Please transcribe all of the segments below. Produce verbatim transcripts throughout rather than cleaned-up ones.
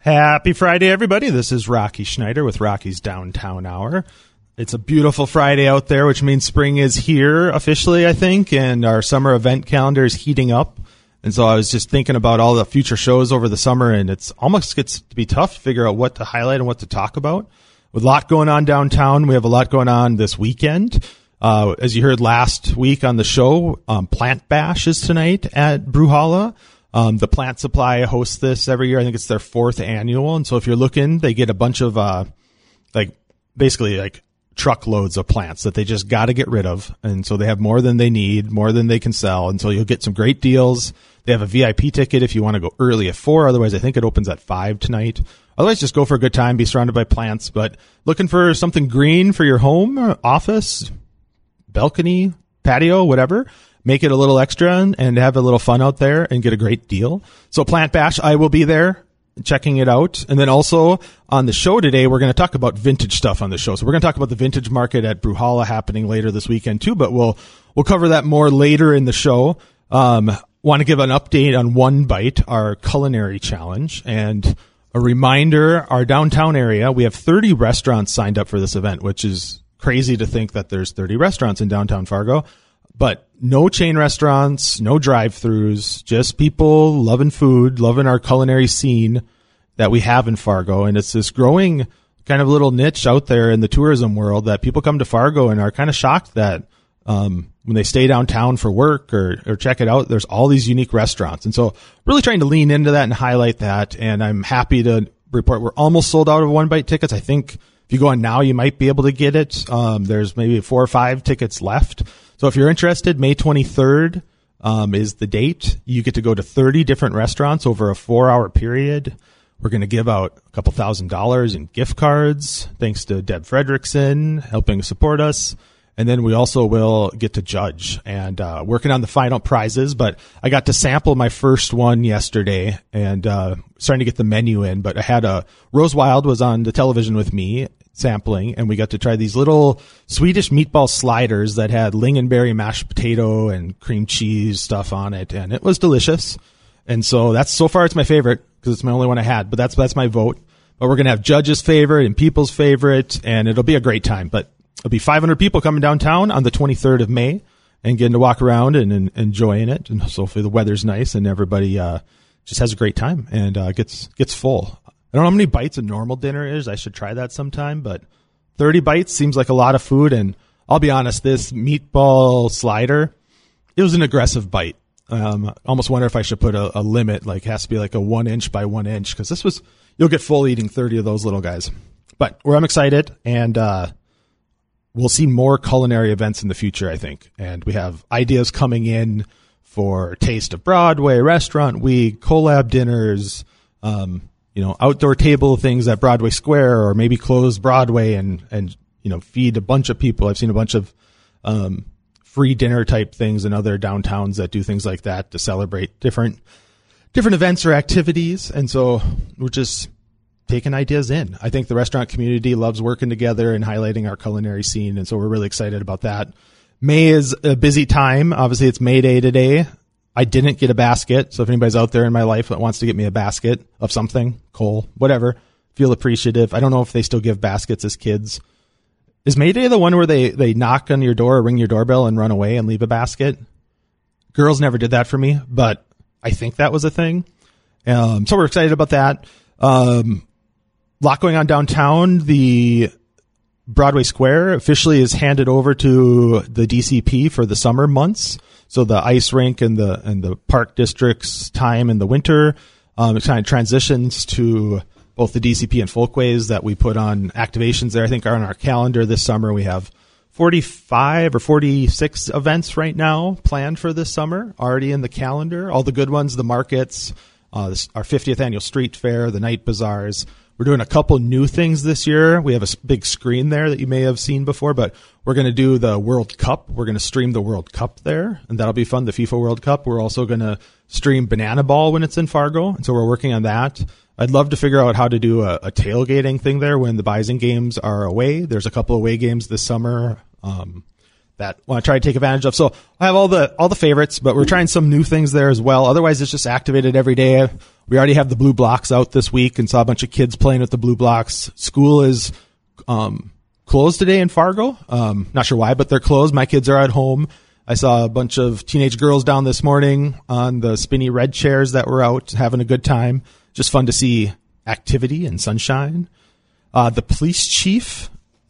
Happy Friday, everybody. This is Rocky Schneider with Rocky's Downtown Hour. It's a beautiful Friday out there, which means spring is here officially, I think, and our summer event calendar is heating up. And so I was just thinking about all the future shows over the summer, and it's almost gets to be tough to figure out what to highlight and what to talk about. With a lot going on downtown, we have a lot going on this weekend. Uh, as you heard last week on the show, um, Plant Bash is tonight at Brewhalla. Um, the Plant Supply hosts this every year. I think it's their fourth annual. And so if you're looking, they get a bunch of, uh, like, basically like truckloads of plants that they just got to get rid of. And so they have more than they need, more than they can sell. And so you'll get some great deals. They have a V I P ticket if you want to go early at four. Otherwise, I think it opens at five tonight. Otherwise, just go for a good time, be surrounded by plants. But looking for something green for your home, office, balcony, patio, whatever. Make it a little extra and have a little fun out there and get a great deal. So Plant Bash, I will be there checking it out. And then also on the show today, we're going to talk about vintage stuff on the show. So we're going to talk about the vintage market at Brewhalla happening later this weekend too, but we'll, we'll cover that more later in the show. Um, want to give an update on One Bite, our culinary challenge, and a reminder, our downtown area, we have thirty restaurants signed up for this event, which is crazy to think that there's thirty restaurants in downtown Fargo. But no chain restaurants, no drive-thrus, just people loving food, loving our culinary scene that we have in Fargo. And it's this growing kind of little niche out there in the tourism world that people come to Fargo and are kind of shocked that um, when they stay downtown for work or, or check it out, there's all these unique restaurants. And so really trying to lean into that and highlight that. And I'm happy to report we're almost sold out of One Bite tickets. I think if you go on now, you might be able to get it. Um, there's maybe four or five tickets left. So if you're interested, May twenty-third um, is the date. You get to go to thirty different restaurants over a four-hour period. We're going to give out a couple thousand dollars in gift cards, thanks to Deb Fredrickson helping support us. And then we also will get to judge and uh, working on the final prizes. But I got to sample my first one yesterday and uh, starting to get the menu in. But I had a Rose Wild was on the television with me sampling, and we got to try these little Swedish meatball sliders that had lingonberry mashed potato and cream cheese stuff on it, and it was delicious. And so that's so far it's my favorite because it's my only one I had, but that's that's my vote. But we're gonna have judges' favorite and people's favorite, and it'll be a great time. But it'll be five hundred people coming downtown on the twenty-third of May and getting to walk around and, and enjoying it. And so hopefully the weather's nice and everybody uh, just has a great time and uh, gets gets full. I don't know how many bites a normal dinner is. I should try that sometime, but thirty bites seems like a lot of food. And I'll be honest, this meatball slider, it was an aggressive bite. Um, I almost wonder if I should put a, a limit, like it has to be like a one inch by one inch, because this was, you'll get full eating thirty of those little guys. But well, I'm excited, and uh, we'll see more culinary events in the future, I think. And we have ideas coming in for Taste of Broadway, Restaurant Week, collab dinners, um, you know, outdoor table things at Broadway Square, or maybe close Broadway and, and, you know, feed a bunch of people. I've seen a bunch of, um, free dinner type things in other downtowns that do things like that to celebrate different, different events or activities. And so we're just taking ideas in. I think the restaurant community loves working together and highlighting our culinary scene. And so we're really excited about that. May is a busy time. Obviously it's May Day today. I didn't get a basket, so if anybody's out there in my life that wants to get me a basket of something, coal, whatever, feel appreciative. I don't know if they still give baskets as kids. Is May Day the one where they, they knock on your door or ring your doorbell and run away and leave a basket? Girls never did that for me, but I think that was a thing. Um, so we're excited about that. Um, lot going on downtown. The Broadway Square officially is handed over to the D C P for the summer months. So the ice rink and the and the park district's time in the winter, um, it kind of transitions to both the D C P and Folkways that we put on activations there. I think are on our calendar this summer. We have forty-five or forty-six events right now planned for this summer, already in the calendar. All the good ones, the markets, uh, this, our fiftieth annual street fair, the night bazaars. We're doing a couple new things this year. We have a big screen there that you may have seen before, but we're going to do the World Cup. We're going to stream the World Cup there, and that'll be fun, the FIFA World Cup. We're also going to stream Banana Ball when it's in Fargo, and so we're working on that. I'd love to figure out how to do a, a tailgating thing there when the Bison games are away. There's a couple away games this summer. Um, that want to try to take advantage of. So I have all the all the favorites, but we're trying some new things there as well. Otherwise, it's just activated every day. We already have the blue blocks out this week and saw a bunch of kids playing with the blue blocks. School is um, closed today in Fargo. Um, not sure why, but they're closed. My kids are at home. I saw a bunch of teenage girls down this morning on the spinny red chairs that were out having a good time. Just fun to see activity and sunshine. Uh, the police chief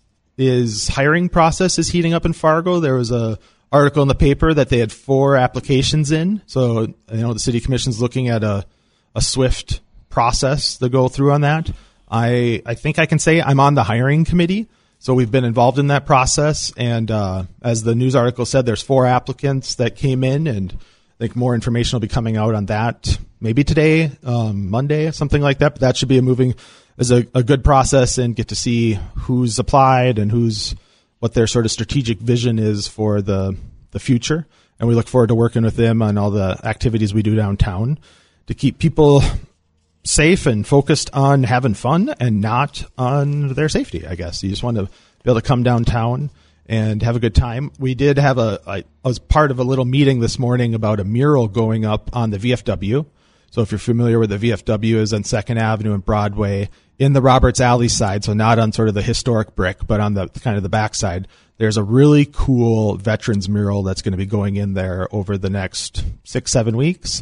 is hiring process is heating up in Fargo. There was a article in the paper that they had four applications in. So, you know, the city commission's looking at a, a swift process to go through on that. I, I think I can say I'm on the hiring committee. So we've been involved in that process. And, uh, as the news article said, there's four applicants that came in, and I think more information will be coming out on that maybe today, um, Monday, something like that. But that should be a moving, is a, a good process, and get to see who's applied and who's, what their sort of strategic vision is for the, the future. And we look forward to working with them on all the activities we do downtown to keep people safe and focused on having fun and not on their safety, I guess. You just want to be able to come downtown and have a good time. We did have a, I, I was part of a little meeting this morning about a mural going up on the V F W. So if you're familiar with the V F W, is on Second Avenue and Broadway in the Roberts Alley side. So not on sort of the historic brick, but on the kind of the backside. There's a really cool veterans mural that's going to be going in there over the next six, seven weeks.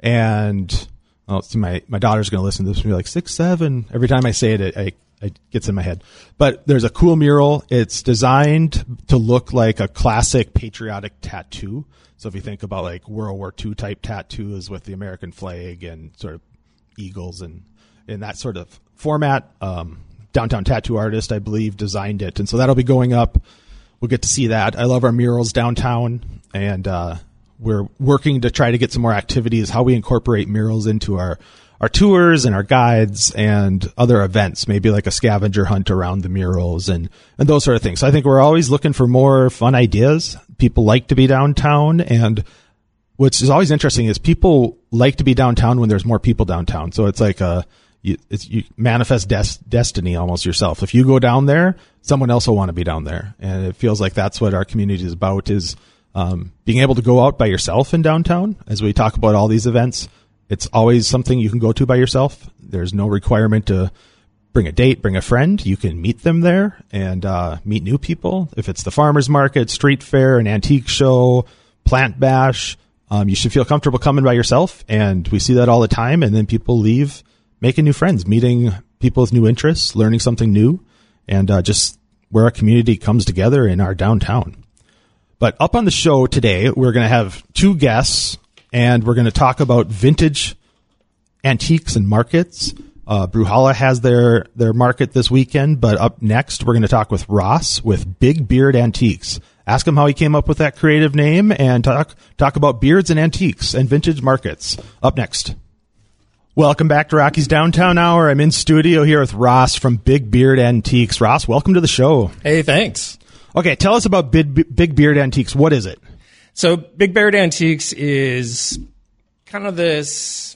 And well, see, my, my daughter's going to listen to this and be like, six, seven. Every time I say it, it, it, it gets in my head. But there's a cool mural. It's designed to look like a classic patriotic tattoo. So if you think about like World War Two type tattoos with the American flag and sort of eagles and in that sort of format, um, Downtown Tattoo Artist, I believe, designed it. And so that'll be going up. We'll get to see that. I love our murals downtown, and uh, we're working to try to get some more activities, how we incorporate murals into our, our tours and our guides and other events, maybe like a scavenger hunt around the murals and, and those sort of things. So I think we're always looking for more fun ideas. People like to be downtown, and what's is always interesting is people like to be downtown when there's more people downtown. So it's like a, you, it's, you manifest des- destiny almost yourself. If you go down there, someone else will want to be down there. And it feels like that's what our community is about, is um, being able to go out by yourself in downtown. As we talk about all these events, it's always something you can go to by yourself. There's no requirement to bring a date, bring a friend. You can meet them there and uh, meet new people. If it's the farmer's market, street fair, an antique show, plant bash, um, you should feel comfortable coming by yourself. And we see that all the time. And then people leave making new friends, meeting people with new interests, learning something new, and uh, just where our community comes together in our downtown. But up on the show today, we're going to have two guests, and we're going to talk about vintage antiques and markets. Uh, Bruhala has their, their market this weekend, but up next, we're going to talk with Ross with Big Beard Antiques. Ask him how he came up with that creative name, and talk, talk about beards and antiques and vintage markets. Up next. Welcome back to Rocky's Downtown Hour. I'm in studio here with Ross from Big Beard Antiques. Ross, welcome to the show. Hey, thanks. Okay, tell us about Big, Big Beard Antiques. What is it? So Big Beard Antiques is kind of this,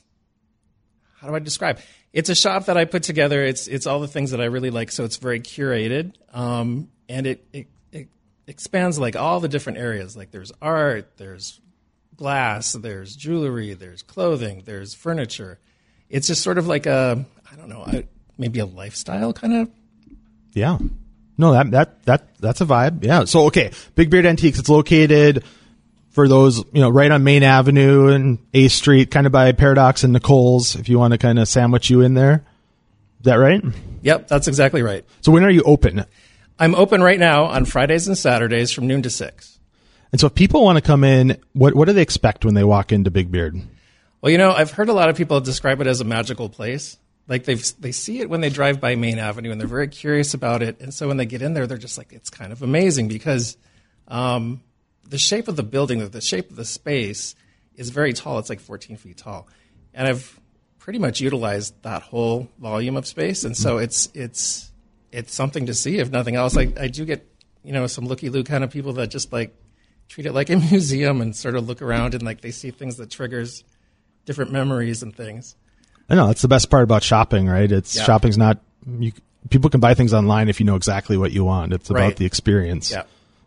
how do I describe? It's a shop that I put together. It's it's all the things that I really like, so it's very curated. Um, and it, it, it expands like all the different areas. Like there's art, there's glass, there's jewelry, there's clothing, there's furniture. It's just sort of like a, I don't know, a, maybe a lifestyle kind of. Yeah. No, that, that, that, that's a vibe. Yeah. So, okay. Big Beard Antiques. It's located, for those, you know, right on Main Avenue and A Street, kind of by Paradox and Nicole's, if you want to kind of sandwich you in there. Is that right? Yep, that's exactly right. So when are you open? I'm open right now on Fridays and Saturdays from noon to six. And so if people want to come in, what, what do they expect when they walk into Big Beard? Well, you know, I've heard a lot of people describe it as a magical place. Like they they see it when they drive by Main Avenue, and they're very curious about it. And so when they get in there, they're just like, it's kind of amazing because um, the shape of the building, the shape of the space is very tall. It's like fourteen feet tall. And I've pretty much utilized that whole volume of space. And so it's it's it's something to see, if nothing else. Like I do get, you know, some looky-loo kind of people that just like treat it like a museum and sort of look around and like they see things that triggers different memories and things. I know that's the best part about shopping, right? It's yeah. shopping's not, you, people can buy things online if you know exactly what you want. It's about right. the experience. Yeah.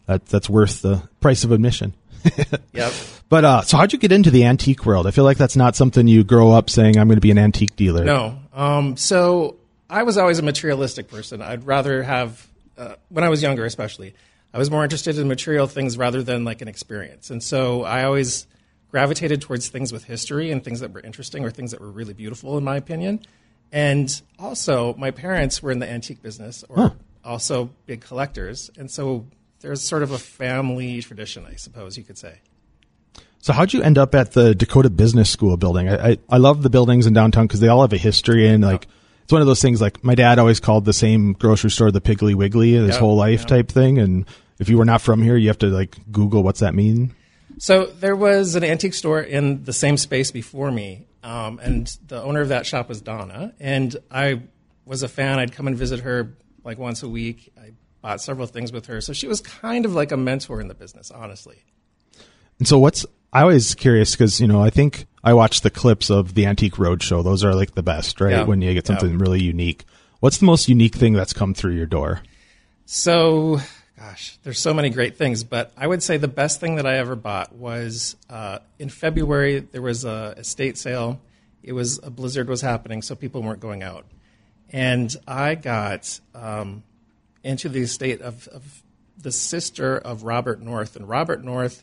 that that's worth the price of admission. Yep. But uh, so how'd you get into the antique world? I feel like that's not something you grow up saying, I'm going to be an antique dealer. No. Um, so I was always a materialistic person. I'd rather have, uh, when I was younger especially, I was more interested in material things rather than like an experience. And so I always gravitated towards things with history and things that were interesting or things that were really beautiful in my opinion. And also my parents were in the antique business or huh. also big collectors. And so there's sort of a family tradition, I suppose you could say. So how'd you end up at the Dakota Business School building? I, I, I love the buildings in downtown because they all have a history, and like it's one of those things like my dad always called the same grocery store the Piggly Wiggly his yep, whole life yep. type thing. And if you were not from here, you have to like Google what's that mean? So there was an antique store in the same space before me, um, and the owner of that shop was Donna, and I was a fan. I'd come and visit her like once a week. I bought several things with her. So she was kind of like a mentor in the business, honestly. And so what's, I always curious because, you know, I think I watched the clips of the Antique Roadshow. Those are like the best, right? Yeah. When you get something yeah. really unique. What's the most unique thing that's come through your door? So, gosh, there's so many great things, but I would say the best thing that I ever bought was uh, in February, there was a estate sale. It was, a blizzard was happening, so people weren't going out. And I got um, into the estate of, of the sister of Robert North. And Robert North,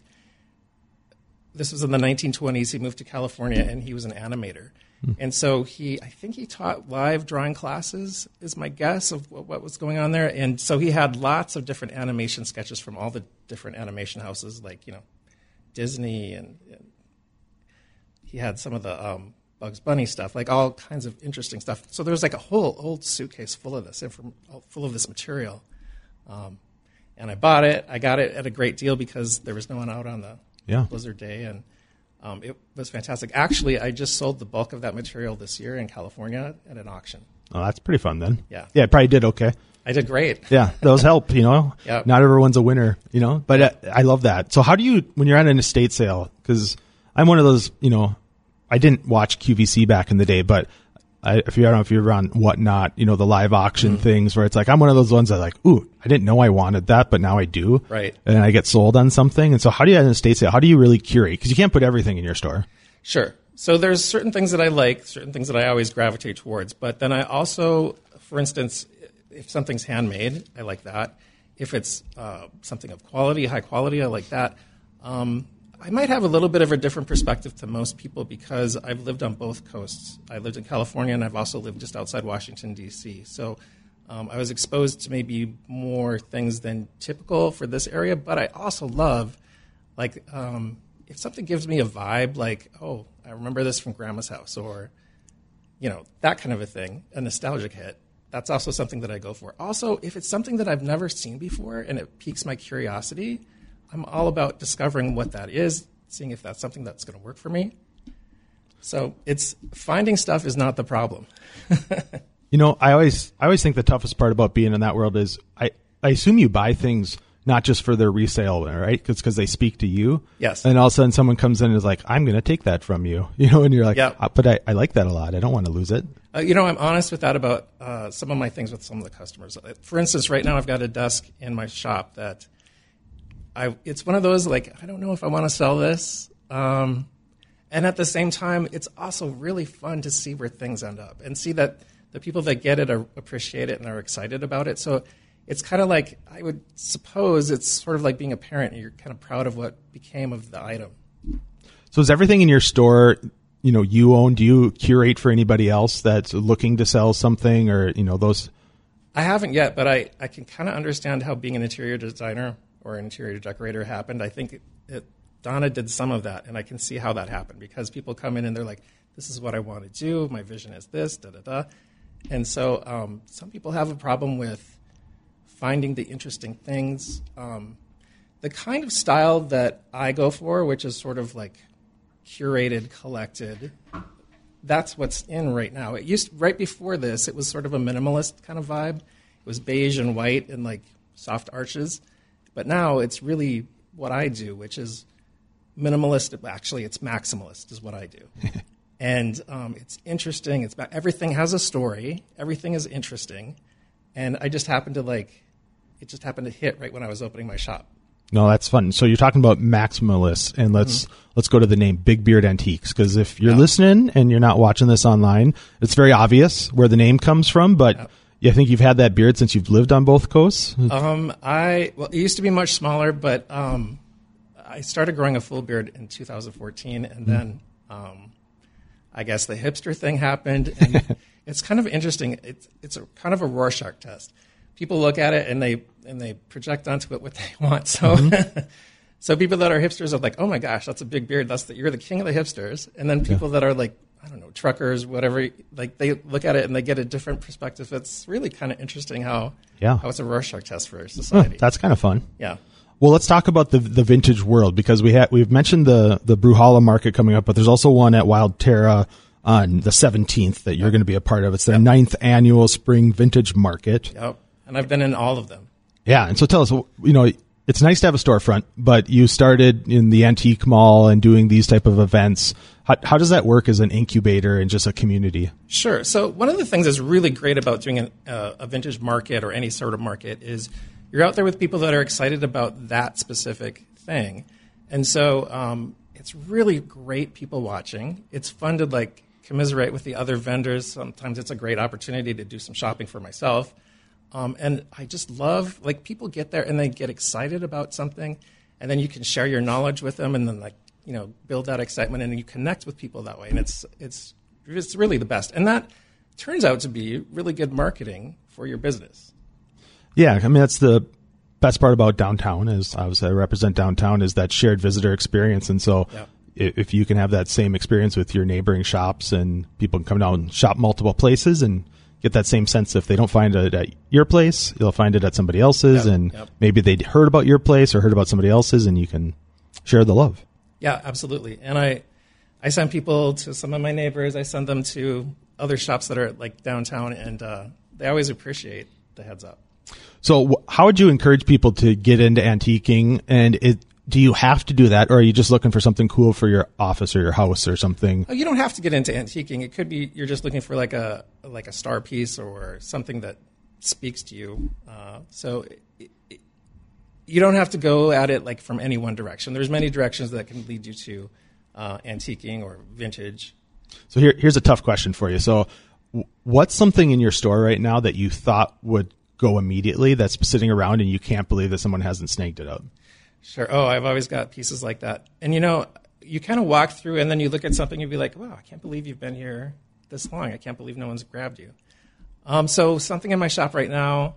this was in the nineteen twenties. He moved to California, and he was an animator. Mm. And so he, I think he taught live drawing classes, is my guess of what, what was going on there. And so he had lots of different animation sketches from all the different animation houses, like, you know, Disney, and, and he had some of the um, Bugs Bunny stuff, like all kinds of interesting stuff. So there was like a whole old suitcase full of this, full of this material. Um, and I bought it. I got it at a great deal because there was no one out on the yeah. blizzard day, and um, it was fantastic. Actually, I just sold the bulk of that material this year in California at an auction. Oh, that's pretty fun then. Yeah. Yeah, it probably did okay. I did great. Yeah, those help, you know. Yep. Not everyone's a winner, you know. But uh, I love that. So how do you, when you're at an estate sale, because I'm one of those, you know, I didn't watch Q V C back in the day, but I, if you I don't know if you're on Whatnot, you know, the live auction mm-hmm. things where it's like I'm one of those ones that like, ooh, I didn't know I wanted that, but now I do. Right. And I get sold on something. And so how do you at an estate sale? How do you really curate? Because you can't put everything in your store. Sure. So there's certain things that I like, certain things that I always gravitate towards. But then I also, for instance, if something's handmade, I like that. If it's uh, something of quality, high quality, I like that. Um, I might have a little bit of a different perspective to most people because I've lived on both coasts. I lived in California, and I've also lived just outside Washington, D C. So um, I was exposed to maybe more things than typical for this area. But I also love, like, um, if something gives me a vibe, like, oh, I remember this from Grandma's house, or, you know, that kind of a thing, a nostalgic hit. That's also something that I go for. Also, if it's something that I've never seen before and it piques my curiosity, I'm all about discovering what that is, seeing if that's something that's going to work for me. So it's finding stuff is not the problem. You know, I always I always think the toughest part about being in that world is I, I assume you buy things not just for their resale, right? It's because they speak to you. Yes. And all of a sudden someone comes in and is like, I'm going to take that from you. You know, and you're like, yep. but I, I like that a lot. I don't want to lose it. Uh, you know, I'm honest with that about uh, some of my things with some of the customers. For instance, right now I've got a desk in my shop that I, it's one of those, like, I don't know if I want to sell this. Um, and at the same time, it's also really fun to see where things end up and see that the people that get it are, appreciate it and are excited about it. So it's kind of like, I would suppose it's sort of like being a parent. You're kind of proud of what became of the item. So is everything in your store, you know, you own? Do you curate for anybody else that's looking to sell something, or, you know, those? I haven't yet, but I, I can kind of understand how being an interior designer or an interior decorator happened. I think it, it, Donna did some of that, and I can see how that happened because people come in and they're like, this is what I want to do. My vision is this, da-da-da. And so um, some people have a problem with finding the interesting things. Um, the kind of style that I go for, which is sort of like curated, collected, that's what's in right now. It used right before this, it was sort of a minimalist kind of vibe. It was beige and white and like soft arches. But now it's really what I do, which is minimalist. Actually, it's maximalist is what I do. And um, it's interesting. It's about, everything has a story. Everything is interesting. And I just happened to like, it just happened to hit right when I was opening my shop. No, that's fun. So you're talking about maximalists, and let's mm-hmm. let's go to the name Big Beard Antiques, because if you're yeah. listening and you're not watching this online, it's very obvious where the name comes from. But yeah. you think you've had that beard since you've lived on both coasts? Um, I well, it used to be much smaller, but um, I started growing a full beard in two thousand fourteen, and mm-hmm. then um, I guess the hipster thing happened, and it's kind of interesting. It's it's a kind of a Rorschach test. People look at it and they and they project onto it what they want. So, mm-hmm. so people that are hipsters are like, "Oh my gosh, that's a big beard. That's the, you're the king of the hipsters." And then people yeah. that are like, I don't know, truckers, whatever, like they look at it and they get a different perspective. It's really kind of interesting how yeah. how it's a Rorschach test for society. Oh, that's kind of fun. Yeah. Well, let's talk about the the vintage world, because we had we've mentioned the the Bruhala market coming up, but there's also one at Wild Terra on the seventeenth that you're going to be a part of. It's their yep. ninth annual spring vintage market. Yep. And I've been in all of them. Yeah. And so tell us, you know, it's nice to have a storefront, but you started in the antique mall and doing these type of events. How, how does that work as an incubator and just a community? Sure. So one of the things that's really great about doing an, uh, a vintage market or any sort of market is you're out there with people that are excited about that specific thing. And so um, it's really great people watching. It's fun to like commiserate with the other vendors. Sometimes it's a great opportunity to do some shopping for myself. Um, and I just love, like, people get there and they get excited about something, and then you can share your knowledge with them, and then, like, you know, build that excitement, and you connect with people that way. And it's it's it's really the best. And that turns out to be really good marketing for your business. Yeah, I mean, that's the best part about downtown is, obviously, I represent downtown, is that shared visitor experience. And so yeah. if you can have that same experience with your neighboring shops, and people can come down and shop multiple places and get that same sense. If they don't find it at your place, you'll find it at somebody else's, yep, and yep. maybe they heard about your place or heard about somebody else's, and you can share the love. Yeah, absolutely. And I, I send people to some of my neighbors. I send them to other shops that are like downtown, and uh, they always appreciate the heads up. So, how would you encourage people to get into antiquing? And it, do you have to do that, or are you just looking for something cool for your office or your house or something? Oh, you don't have to get into antiquing. It could be you're just looking for like a like a star piece or something that speaks to you. Uh, so it, it, you don't have to go at it like from any one direction. There's many directions that can lead you to uh, antiquing or vintage. So here, here's a tough question for you. So, what's something in your store right now that you thought would go immediately that's sitting around and you can't believe that someone hasn't snagged it up? Sure. Oh, I've always got pieces like that. And, you know, you kind of walk through and then you look at something and be like, wow, I can't believe you've been here this long. I can't believe no one's grabbed you. Um, so something in my shop right now,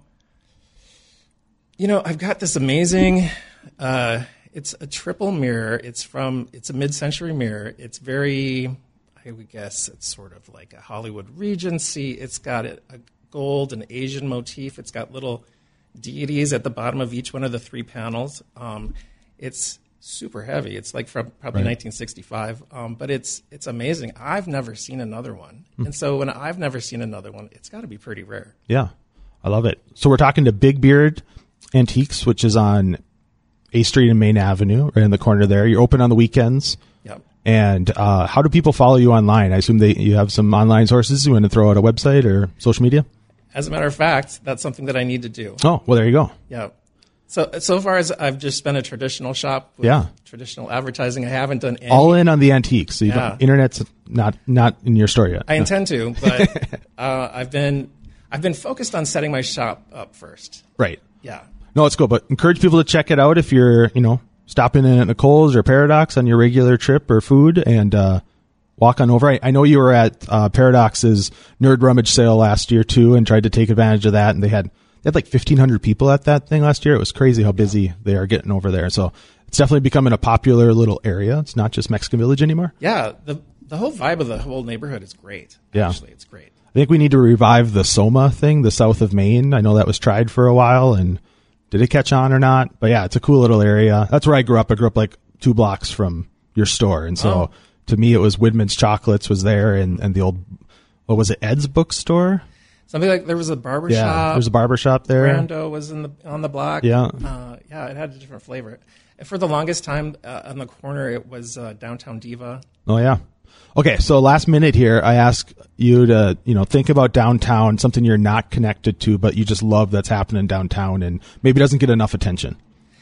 you know, I've got this amazing, uh, it's a triple mirror. It's from, it's a mid-century mirror. It's very, I would guess it's sort of like a Hollywood Regency. It's got a, a gold and Asian motif. It's got little deities at the bottom of each one of the three panels. Um, it's super heavy. It's like from probably right. nineteen sixty-five, um, but it's it's amazing. I've never seen another one, mm. and so when I've never seen another one, it's got to be pretty rare. Yeah, I love it. So we're talking to Big Beard Antiques, which is on eighth Street and Main Avenue, right in the corner there. You're open on the weekends. Yep. And uh, how do people follow you online? I assume they you have some online sources. You want to throw out a website or social media? As a matter of fact, that's something that I need to do. Oh, well, there you go. Yeah. So so far as I've just been a traditional shop with yeah. traditional advertising, I haven't done any. All in on the antiques. So you yeah. don't, internet's not not in your store yet. I intend to, but uh, I've been I've been focused on setting my shop up first. Right. Yeah. No, it's cool. But encourage people to check it out if you're, you know, stopping in at Nicole's or Paradox on your regular trip or food, and uh, walk on over. I, I know you were at uh, Paradox's Nerd Rummage sale last year too, and tried to take advantage of that. And they had they had like fifteen hundred people at that thing last year. It was crazy how busy they are getting over there. So it's definitely becoming a popular little area. It's not just Mexican Village anymore. Yeah, the the whole vibe of the whole neighborhood is great. Yeah. Actually, it's great. I think we need to revive the Soma thing, the south of Maine. I know that was tried for a while, and did it catch on or not? But yeah, it's a cool little area. That's where I grew up. I grew up like two blocks from your store, and so. Oh. To me, it was Widman's Chocolates was there, and, and the old, what was it, Ed's bookstore? Something like there was a barber yeah, shop. There was a barber shop there. Brando was in the on the block. Yeah. Uh, yeah, it had a different flavor. And for the longest time, uh, on the corner, it was uh, Downtown Diva. Oh, yeah. Okay, so last minute here, I ask you to, you know, think about downtown, something you're not connected to, but you just love that's happening downtown and maybe doesn't get enough attention.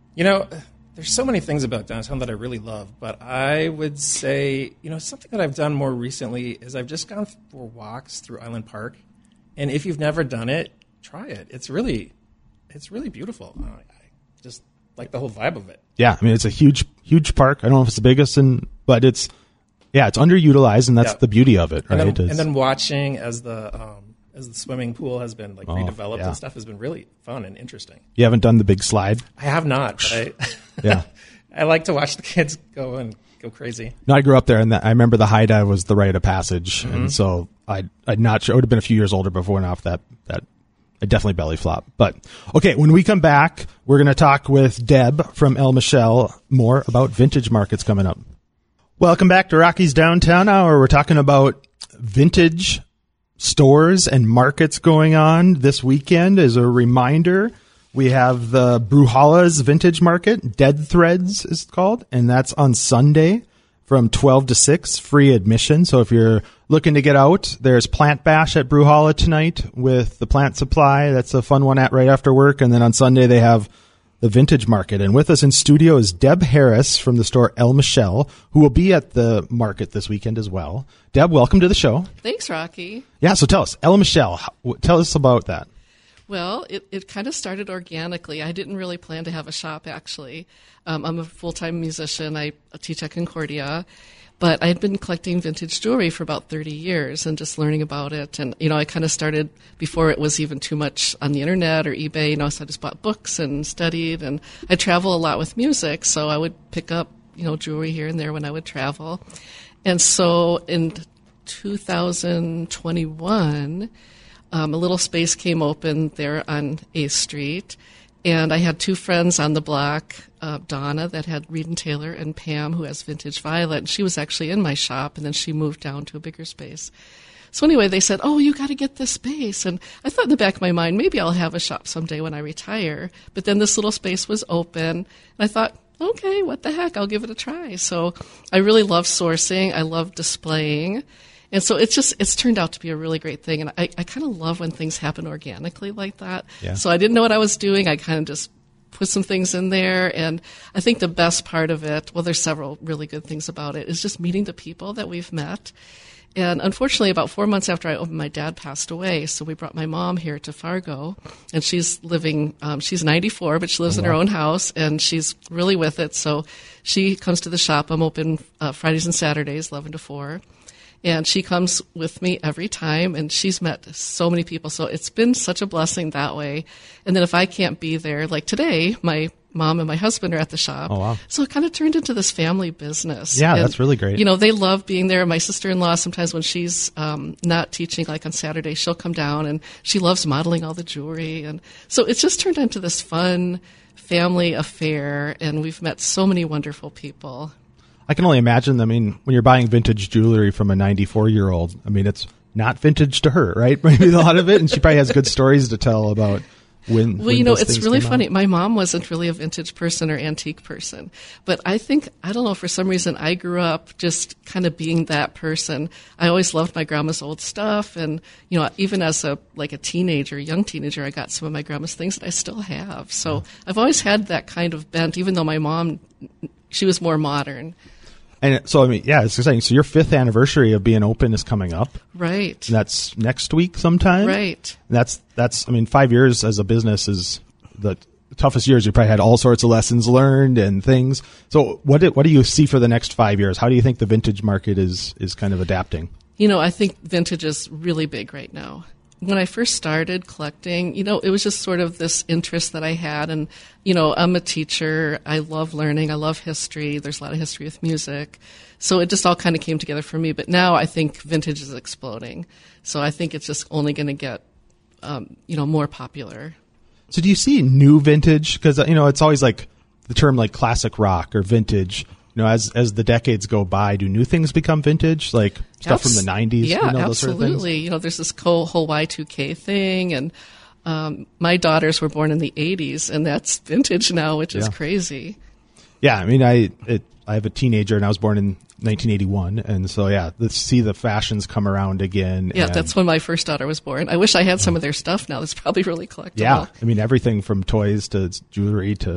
You know, there's so many things about downtown that I really love, but I would say, you know, something that I've done more recently is I've just gone for walks through Island Park. And if you've never done it, try it. It's really, it's really beautiful. I just like the whole vibe of it. Yeah, I mean, it's a huge, huge park. I don't know if it's the biggest, in, but it's, yeah, it's underutilized, and that's yeah. the beauty of it, right? And then, and then watching as the um, as the swimming pool has been like oh, redeveloped yeah. and stuff has been really fun and interesting. You haven't done the big slide? I have not. But I, yeah, I like to watch the kids go and go crazy. No, I grew up there, and the, I remember the high dive was the rite of passage, Mm-hmm. and so I, I'd not sure. I would have been a few years older before I went off that that. I definitely belly flop. But okay, when we come back, we're going to talk with Deb from El Michelle more about vintage markets coming up. Welcome back to Rocky's Downtown Hour. We're talking about vintage stores and markets going on this weekend. As a reminder, we have the Bruhala's Vintage Market, Dead Threads is called, and that's on Sunday from twelve to six, free admission. So if you're looking to get out, there's Plant Bash at Bruhala tonight with the Plant Supply. That's a fun one at right after work. And then on Sunday, they have the Vintage Market. And with us in studio is Deb Harris from the store El Michelle, who will be at the market this weekend as well. Deb, welcome to the show. Thanks, Rocky. Yeah, so tell us, El Michelle, how, tell us about that. Well, it, it kind of started organically. I didn't really plan to have a shop, actually. Um, I'm a full-time musician. I teach at Concordia. But I had been collecting vintage jewelry for about thirty years and just learning about it. And, you know, I kind of started before it was even too much on the internet or eBay. You know, so I just bought books and studied. And I travel a lot with music, so I would pick up, you know, jewelry here and there when I would travel. And so in two thousand twenty-one, um, a little space came open there on eighth Street. And I had two friends on the block, uh, Donna, that had Reed and Taylor, and Pam, who has Vintage Violet. And she was actually in my shop, and then she moved down to a bigger space. So anyway, they said, oh, you got to get this space. And I thought in the back of my mind, maybe I'll have a shop someday when I retire. But then this little space was open, and I thought, okay, what the heck, I'll give it a try. So I really love sourcing. I love displaying. And so it's just, it's turned out to be a really great thing. And I, I kind of love when things happen organically like that. Yeah. So I didn't know what I was doing. I kind of just put some things in there. And I think the best part of it, well, there's several really good things about it, is just meeting the people that we've met. And unfortunately, about four months after I opened, my dad passed away. So we brought my mom here to Fargo. And she's living, um, she's ninety-four, but she lives oh, wow. in her own house. And she's really with it. So she comes to the shop. I'm open uh, Fridays and Saturdays, eleven to four. And she comes with me every time, and she's met so many people. So it's been such a blessing that way. And then if I can't be there, like today, my mom and my husband are at the shop. Oh, wow. So it kind of turned into this family business. Yeah, and, that's really great. You know, they love being there. My sister-in-law, sometimes when she's um, not teaching, like on Saturday, she'll come down, and she loves modeling all the jewelry. And so it's just turned into this fun family affair, and we've met so many wonderful people. I can only imagine, I mean, when you're buying vintage jewelry from a ninety-four-year-old, I mean, it's not vintage to her, right? Maybe a lot of it, and she probably has good stories to tell about when Well, when you know, those it's things really came funny. out. My mom wasn't really a vintage person or antique person, but I think, I don't know, for some reason, I grew up just kind of being that person. I always loved my grandma's old stuff, and, you know, even as a, like a teenager, young teenager, I got some of my grandma's things that I still have. So yeah. I've always had that kind of bent, even though my mom, she was more modern. And so, I mean, yeah, it's exciting. So your fifth anniversary of being open is coming up. Right. And that's next week sometime. Right. And that's, that's, I mean, five years as a business is the toughest years. You probably had all sorts of lessons learned and things. So what do, what do you see for the next five years? How do you think the vintage market is, is kind of adapting? You know, I think vintage is really big right now. When I first started collecting, you know, it was just sort of this interest that I had. And, you know, I'm a teacher. I love learning. I love history. There's a lot of history with music. So it just all kind of came together for me. But now I think vintage is exploding. So I think it's just only going to get, um, you know, more popular. So do you see new vintage? Because, you know, it's always like the term like classic rock or vintage. You know, as as the decades go by, do new things become vintage? Like stuff Abs- from the nineties? Yeah, you know, those absolutely. sort of things? You know, there's this whole, whole Y two K thing. And um, my daughters were born in the eighties, and that's vintage now, which is Yeah. crazy. Yeah, I mean, I it, I have a teenager, and I was born in nineteen eighty-one. And so, yeah, let's see the fashions come around again. Yeah, and that's when my first daughter was born. I wish I had some of their stuff now. That's probably really collectible. Yeah, I mean, everything from toys to jewelry to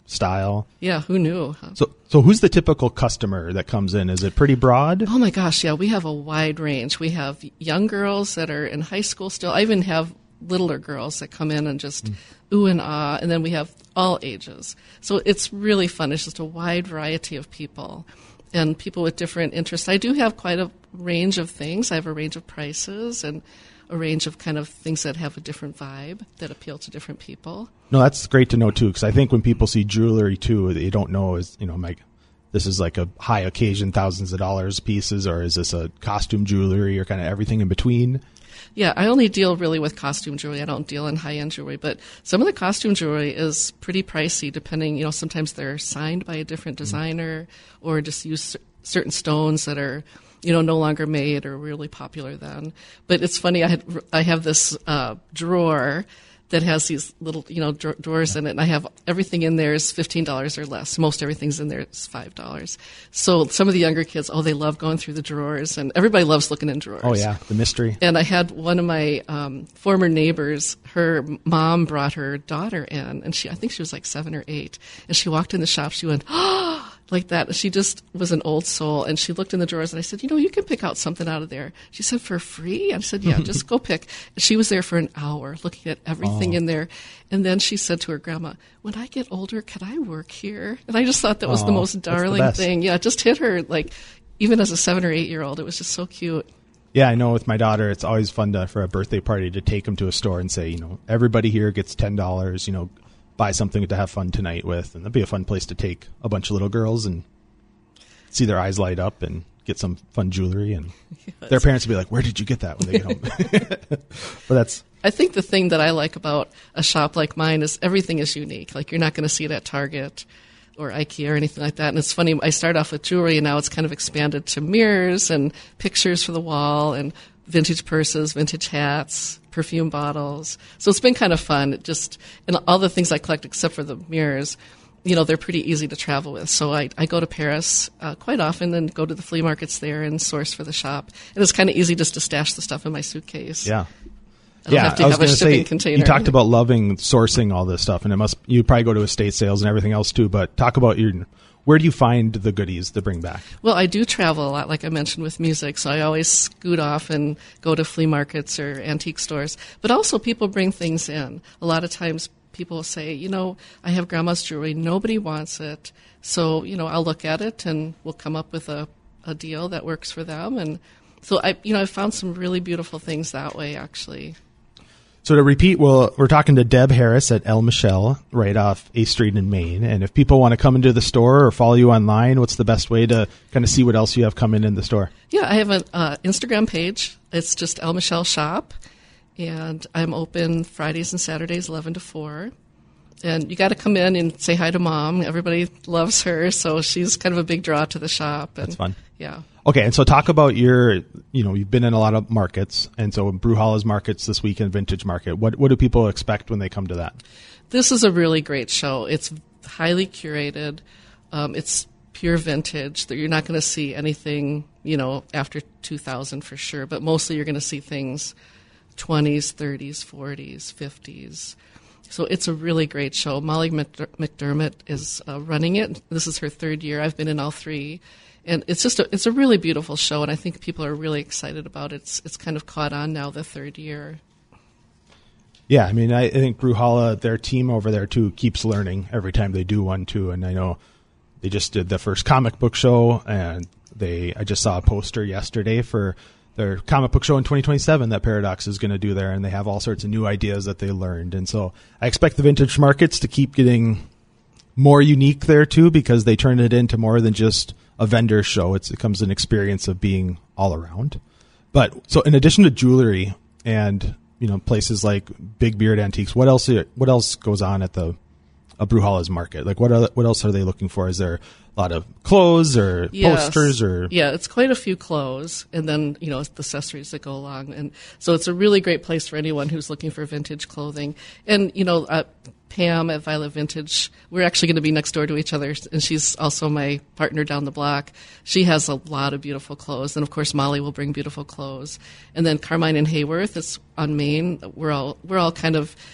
style. Yeah, who knew? Huh? So, so who's the typical customer that comes in? Is it pretty broad? Oh my gosh, yeah, we have a wide range. We have young girls that are in high school still. I even have littler girls that come in and just mm. ooh and ah, and then we have all ages. So it's really fun. It's just a wide variety of people and people with different interests. I do have quite a range of things. I have a range of prices and a range of kind of things that have a different vibe that appeal to different people. No, that's great to know too, because I think when people see jewelry too, they don't know is, you know, like this is like a high occasion, thousands of dollars pieces, or is this a costume jewelry or kind of everything in between? Yeah, I only deal really with costume jewelry. I don't deal in high-end jewelry, but some of the costume jewelry is pretty pricey depending, you know, sometimes they're signed by a different designer mm-hmm. or just use certain stones that are, you know, no longer made or really popular then. But it's funny, I had I have this uh, drawer that has these little, you know, drawers in it, and I have everything in there is fifteen dollars or less. Most everything's in there is five dollars. So some of the younger kids, oh, they love going through the drawers, and everybody loves looking in drawers. Oh, yeah, the mystery. And I had one of my um, former neighbors, her mom brought her daughter in, and she, I think she was like seven or eight, and she walked in the shop, she went, oh, like that. She just was an old soul, and she looked in the drawers, and I said, you know, you can pick out something out of there. She said, for free? I said, yeah, just go pick. And she was there for an hour looking at everything oh. in there, and then she said to her grandma, when I get older, can I work here? And I just thought that was oh, the most darling the thing. Yeah, it just hit her, like, even as a seven or eight-year-old, it was just so cute. Yeah, I know with my daughter, it's always fun to, for a birthday party to take them to a store and say, you know, everybody here gets ten dollars, you know, buy something to have fun tonight with, and that'd be a fun place to take a bunch of little girls and see their eyes light up and get some fun jewelry, and yes. their parents would be like, where did you get that when they get home? But that's I think the thing that I like about a shop like mine is everything is unique. Like, you're not going to see it at Target or IKEA or anything like that. And it's funny, I started off with jewelry, and now it's kind of expanded to mirrors and pictures for the wall and vintage purses, vintage hats, perfume bottles. So it's been kind of fun. It just, and all the things I collect except for the mirrors, you know, they're pretty easy to travel with. So I, I go to Paris uh, quite often and go to the flea markets there and source for the shop. And it's kind of easy just to stash the stuff in my suitcase. Yeah. I don't yeah, have to I was have a going to shipping say, container. you talked about loving sourcing all this stuff, and it must, you probably go to estate sales and everything else too, but talk about your, where do you find the goodies to bring back? Well, I do travel a lot, like I mentioned, with music, so I always scoot off and go to flea markets or antique stores. But also people bring things in. A lot of times people say, you know, I have grandma's jewelry, nobody wants it, so, you know, I'll look at it and we'll come up with a, a deal that works for them. And so, I, you know, I've found some really beautiful things that way, actually. So to repeat, well, we're talking to Deb Harris at El Michel right off eighth Street in Maine. And if people want to come into the store or follow you online, what's the best way to kind of see what else you have coming in the store? Yeah, I have an uh, Instagram page. It's just El Michel Shop. And I'm open Fridays and Saturdays, eleven to four. And you got to come in and say hi to Mom. Everybody loves her, so she's kind of a big draw to the shop. And, that's fun. Yeah. Okay, and so talk about your, you know, you've been in a lot of markets, and so Brewhala's markets this weekend, Vintage Market. What what do people expect when they come to that? This is a really great show. It's highly curated. Um, it's pure vintage. You're not going to see anything, you know, after two thousand for sure, but mostly you're going to see things twenties, thirties, forties, fifties. So it's a really great show. Molly McDermott is uh, running it. This is her third year. I've been in all three. And it's just a, it's a really beautiful show, and I think people are really excited about it. It's, it's kind of caught on now the third year. Yeah, I mean, I, I think Brewhala, their team over there, too, keeps learning every time they do one, too. And I know they just did the first comic book show, and they I just saw a poster yesterday for their comic book show in twenty twenty-seven that Paradox is going to do there, and they have all sorts of new ideas that they learned. And so I expect the vintage markets to keep getting more unique there, too, because they turn it into more than just a vendor show. It's, it becomes an experience of being all around. But so in addition to jewelry and, you know, places like Big Beard Antiques, what else, what else goes on at the, a Brewhala's market? Like what, are, what else are they looking for? Is there a lot of clothes or yes. posters or? Yeah, it's quite a few clothes, and then, you know, the accessories that go along. And so it's a really great place for anyone who's looking for vintage clothing. And, you know, uh, Pam at Violet Vintage, we're actually going to be next door to each other, and she's also my partner down the block. She has a lot of beautiful clothes, and of course Molly will bring beautiful clothes. And then Carmine and Hayworth is on Main. We're all we're all kind of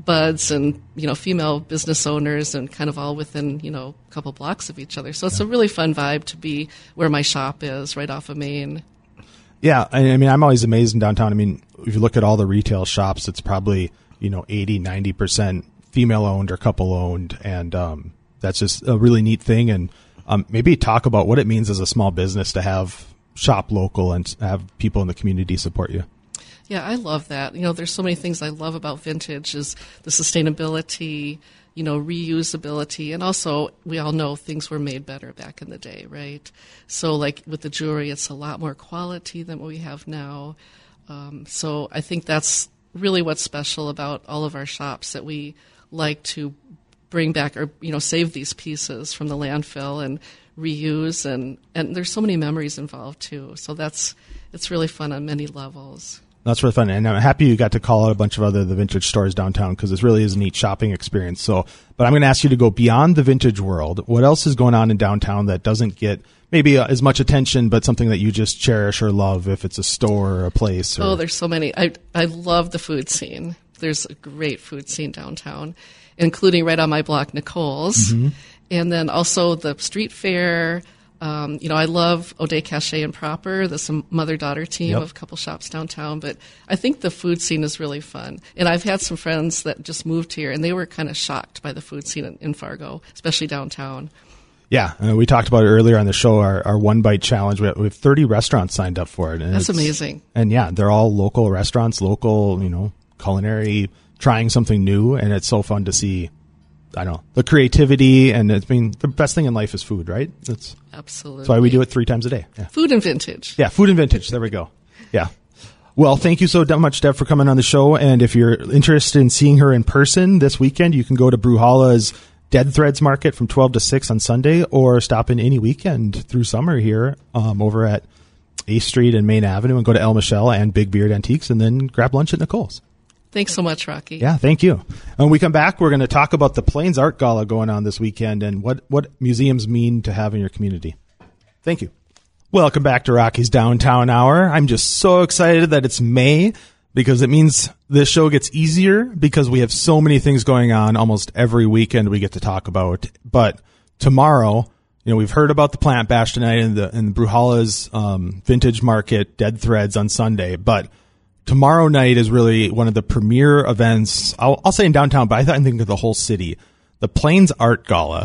buds and, you know, female business owners and kind of all within, you know, a couple blocks of each other. So it's a really fun vibe to be where my shop is, right off of Main. Yeah, I mean, I'm always amazed in downtown. I mean, if you look at all the retail shops, it's probably, you know, eighty, ninety percent female owned or couple owned. And um, that's just a really neat thing. And um, maybe talk about what it means as a small business to have shop local and have people in the community support you. Yeah, I love that. You know, there's so many things I love about vintage is the sustainability, you know, reusability, and also we all know things were made better back in the day, right? So like with the jewelry, it's a lot more quality than what we have now. Um, so I think that's really what's special about all of our shops, that we like to bring back or, you know, save these pieces from the landfill and reuse, and, and there's so many memories involved too. So that's, it's really fun on many levels. That's really fun. And I'm happy you got to call out a bunch of other the vintage stores downtown, because this really is a neat shopping experience. So, but I'm going to ask you to go beyond the vintage world. What else is going on in downtown that doesn't get maybe uh, as much attention, but something that you just cherish or love, if it's a store or a place? Or... Oh, there's so many. I, I love the food scene. There's a great food scene downtown, including right on my block, Nicole's. Mm-hmm. And then also the street fair. Um, you know, I love O'Day Cachet and Proper, the mother-daughter team yep. of a couple shops downtown. But I think the food scene is really fun. And I've had some friends that just moved here, and they were kind of shocked by the food scene in, in Fargo, especially downtown. Yeah, uh, we talked about it earlier on the show, our, our One Bite Challenge. We have, we have thirty restaurants signed up for it. And That's amazing. And yeah, they're all local restaurants, local, you know, culinary, trying something new. And it's so fun to see, I don't know, the creativity. And it's, I mean, the best thing in life is food, right? That's Absolutely. That's why we do it three times a day. Yeah. Food and vintage. Yeah, food and vintage. There we go. Yeah. Well, thank you so much, Deb, for coming on the show. And if you're interested in seeing her in person this weekend, you can go to Bruhala's Dead Threads Market from twelve to six on Sunday, or stop in any weekend through summer here um, over at eighth Street and Main Avenue, and go to El Michelle and Big Beard Antiques, and then grab lunch at Nicole's. Thanks so much, Rocky. Yeah, thank you. When we come back, we're going to talk about the Plains Art Gala going on this weekend and what, what museums mean to have in your community. Thank you. Welcome back to Rocky's Downtown Hour. I'm just so excited that it's May, because it means this show gets easier, because we have so many things going on almost every weekend we get to talk about. But tomorrow, you know, we've heard about the Plant Bash tonight and the, and the Bruhala's um, Vintage Market, Dead Threads on Sunday. But tomorrow night is really one of the premier events, I'll, I'll say in downtown, but I, th- I think of the whole city. The Plains Art Gala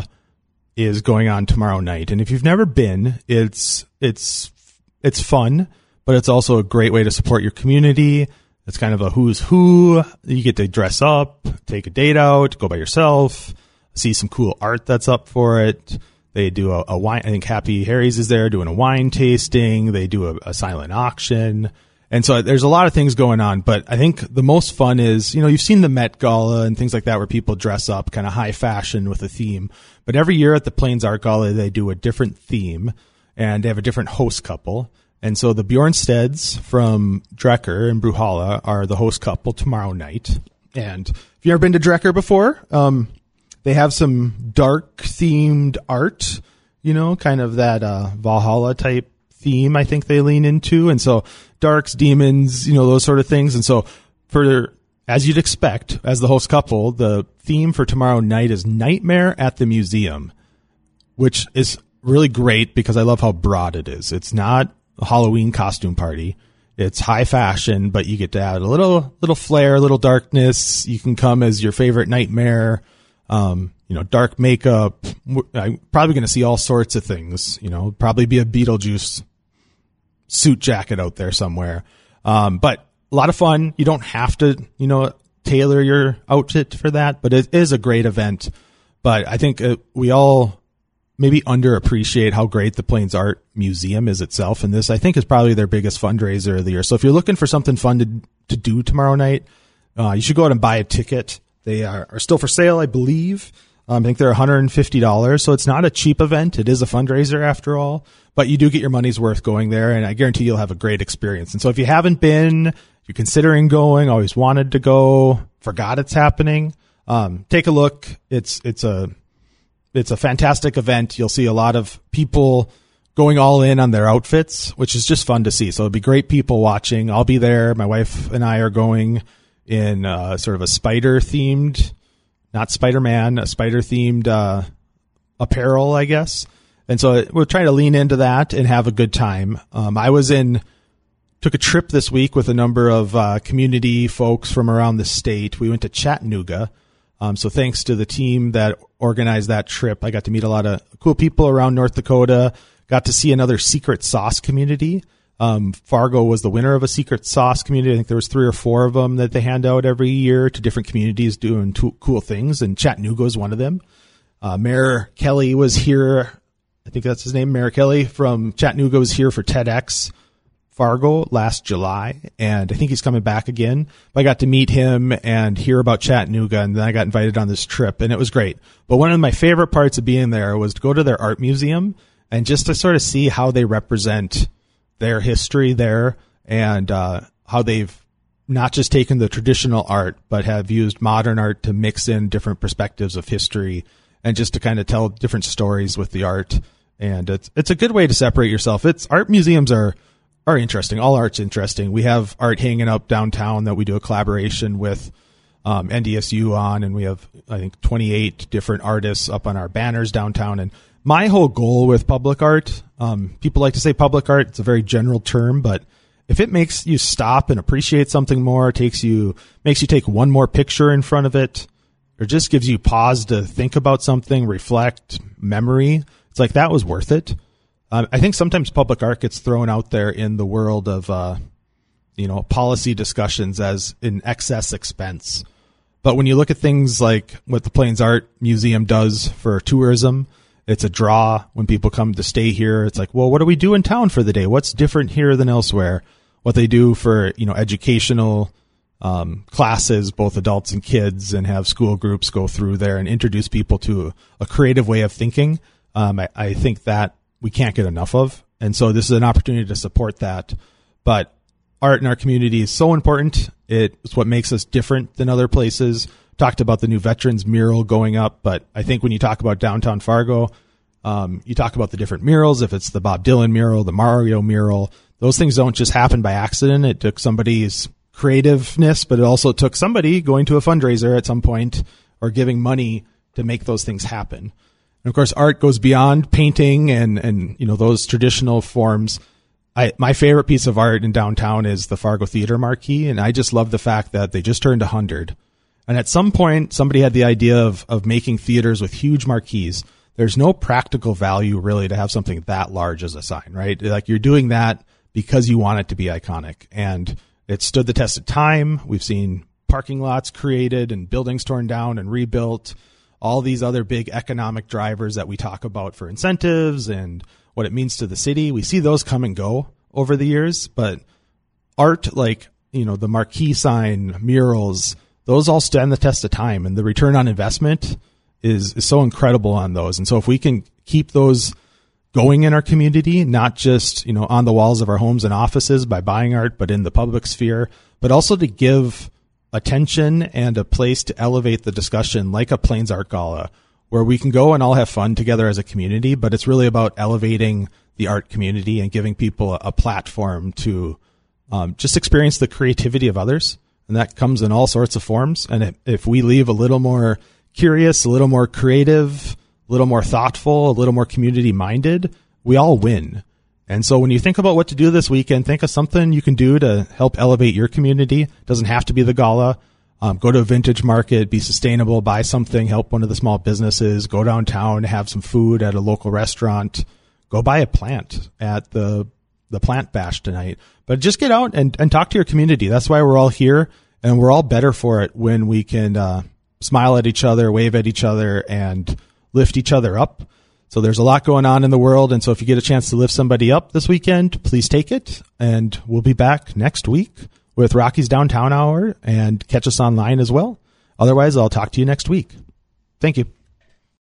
is going on tomorrow night. And if you've never been, it's, it's, it's fun, but it's also a great way to support your community. It's kind of a who's who. You get to dress up, take a date out, go by yourself, see some cool art that's up for it. They do a, a wine. I think Happy Harry's is there doing a wine tasting. They do a, a silent auction. And so there's a lot of things going on, but I think the most fun is, you know, you've seen the Met Gala and things like that where people dress up kind of high fashion with a theme. But every year at the Plains Art Gala, they do a different theme, and they have a different host couple. And so the Bjornsteds from Drecker and Bruhala are the host couple tomorrow night. And if you've ever been to Drecker before, um, they have some dark themed art, you know, kind of that uh, Valhalla type theme I think they lean into. And so darks, demons, you know, those sort of things. And so for, as you'd expect, as the host couple, the theme for tomorrow night is Nightmare at the Museum, which is really great because I love how broad it is. It's not a Halloween costume party. It's high fashion, but you get to add a little, little flair, a little darkness. You can come as your favorite nightmare, um, you know, dark makeup. I'm probably going to see all sorts of things, you know, probably be a Beetlejuice suit jacket out there somewhere. Um, but a lot of fun. You don't have to, you know, tailor your outfit for that, but it is a great event. But I think uh, we all maybe underappreciate how great the Plains Art Museum is itself. And this, I think, is probably their biggest fundraiser of the year. So if you're looking for something fun to, to do tomorrow night, uh, you should go out and buy a ticket. They are, are still for sale, I believe. Um, I think they're one hundred fifty dollars. So it's not a cheap event. It is a fundraiser after all, but you do get your money's worth going there. And I guarantee you'll have a great experience. And so if you haven't been, if you're considering going, always wanted to go, forgot it's happening, um, take a look. It's, it's a, it's a fantastic event. You'll see a lot of people going all in on their outfits, which is just fun to see. So it'll be great people watching. I'll be there. My wife and I are going. in uh, sort of a spider-themed, not Spider-Man, a spider-themed uh, apparel, I guess. And so we're trying to lean into that and have a good time. Um, I was in, took a trip this week with a number of uh, community folks from around the state. We went to Chattanooga. Um, so thanks to the team that organized that trip, I got to meet a lot of cool people around North Dakota, got to see another secret sauce community. Um, Fargo was the winner of a secret sauce community. I think there was three or four of them that they hand out every year to different communities doing to- cool things. And Chattanooga was one of them. Uh, Mayor Kelly was here. I think that's his name, Mayor Kelly from Chattanooga was here for TEDx Fargo last July, and I think he's coming back again. But I got to meet him and hear about Chattanooga, and then I got invited on this trip, and it was great. But one of my favorite parts of being there was to go to their art museum and just to sort of see how they represent their history there and uh, how they've not just taken the traditional art, but have used modern art to mix in different perspectives of history and just to kind of tell different stories with the art. And it's it's a good way to separate yourself. It's art museums are are interesting. All art's interesting. We have art hanging up downtown that we do a collaboration with um, N D S U on, and we have, I think, twenty-eight different artists up on our banners downtown. And my whole goal with public art, um, people like to say public art, it's a very general term, but if it makes you stop and appreciate something more, takes you makes you take one more picture in front of it, or just gives you pause to think about something, reflect, memory, it's like that was worth it. Um, I think sometimes public art gets thrown out there in the world of, uh, you know, policy discussions as an excess expense. But when you look at things like what the Plains Art Museum does for tourism, it's a draw when people come to stay here. It's like, well, what do we do in town for the day? What's different here than elsewhere? What they do for, you know, educational um, classes, both adults and kids, and have school groups go through there and introduce people to a, a creative way of thinking. Um, I, I think that we can't get enough of. And so this is an opportunity to support that. But art in our community is so important. It's what makes us different than other places. Talked about the new veterans mural going up, but I think when you talk about downtown Fargo, um, you talk about the different murals. If it's the Bob Dylan mural, the Mario mural, those things don't just happen by accident. It took somebody's creativeness, but it also took somebody going to a fundraiser at some point or giving money to make those things happen. And of course, art goes beyond painting and, and, you know, those traditional forms. I, my favorite piece of art in downtown is the Fargo Theater marquee. And I just love the fact that they just turned a hundred. And at some point, somebody had the idea of, of making theaters with huge marquees. There's no practical value really to have something that large as a sign, right? Like you're doing that because you want it to be iconic. And it stood the test of time. We've seen parking lots created and buildings torn down and rebuilt. All these other big economic drivers that we talk about for incentives and what it means to the city. We see those come and go over the years, but art like, you know, the marquee sign, murals, those all stand the test of time, and the return on investment is, is so incredible on those. And so if we can keep those going in our community, not just, you know, on the walls of our homes and offices by buying art, but in the public sphere, but also to give attention and a place to elevate the discussion like a Plains Art Gala, where we can go and all have fun together as a community, but it's really about elevating the art community and giving people a, a platform to um, just experience the creativity of others. And that comes in all sorts of forms. And if, if we leave a little more curious, a little more creative, a little more thoughtful, a little more community minded, we all win. And so when you think about what to do this weekend, think of something you can do to help elevate your community. It doesn't have to be the gala. Um, go to a vintage market, be sustainable, buy something, help one of the small businesses, go downtown, have some food at a local restaurant, go buy a plant at the the plant bash tonight. But just get out and, and talk to your community. That's why we're all here, and we're all better for it when we can uh, smile at each other, wave at each other, and lift each other up. So there's a lot going on in the world, and so if you get a chance to lift somebody up this weekend, please take it. And we'll be back next week with Rocky's Downtown Hour, and catch us online as well. Otherwise, I'll talk to you next week. Thank you.